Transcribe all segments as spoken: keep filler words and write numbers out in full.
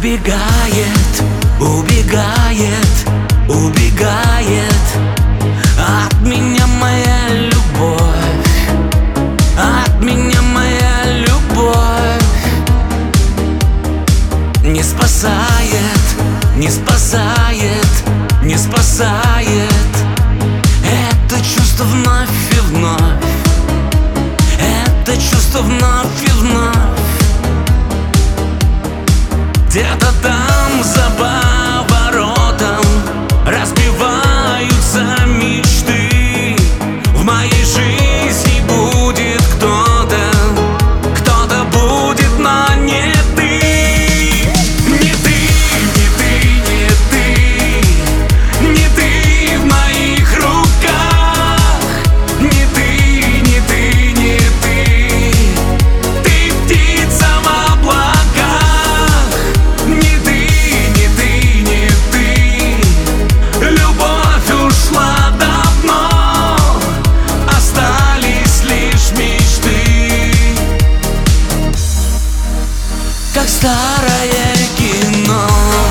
Убегает, убегает, убегает от меня моя любовь, от меня моя любовь. Не спасает, не спасает, не спасает. Это чувство вновь и вновь, это чувство вновь и вновь. Где-то там за поворотом разбиваются мечты. В моей жизни будет кто-то, кто-то будет, но не ты. Не ты, не ты, не ты, не ты в моих руках. Не ты, не ты, не ты, ты птица в облаках. Не ты, не ты, не ты, любовь ушла давно, остались лишь мечты. Как старое кино.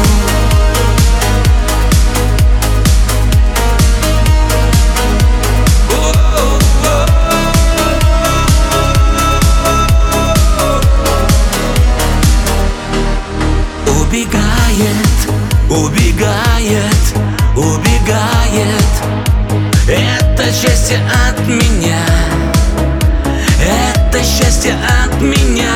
Убегает, убегает, убегает. Это счастье от меня, это счастье от меня.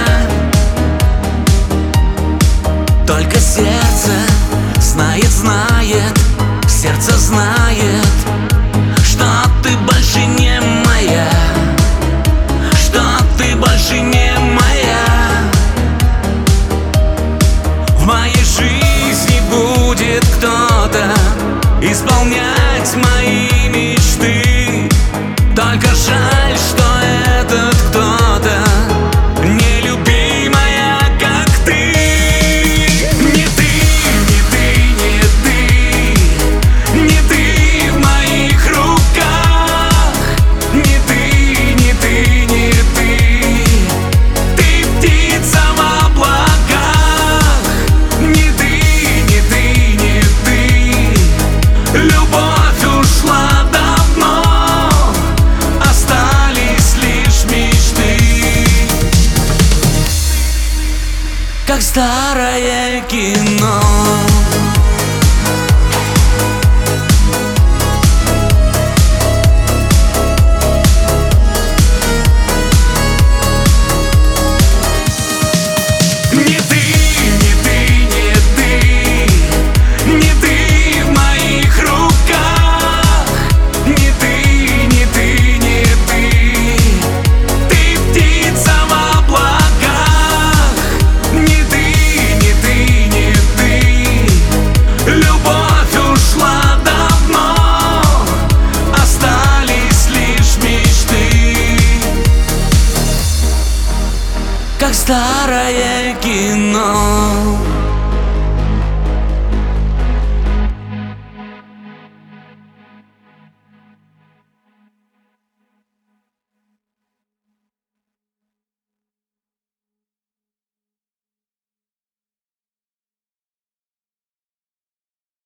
Только сердце знает, знает, сердце знает, что ты больше не моя, что ты больше не моя. В моей жизни будет кто-то исполнять мои мечты. Только жаль, что этот кто-то нелюбимая, как ты. Не ты, не ты, не ты, не ты в моих руках. Не ты, не ты, не ты, ты птица в облаках. Не ты, не ты, не ты, любовь ушла давно, остались лишь мечты. Как старое кино.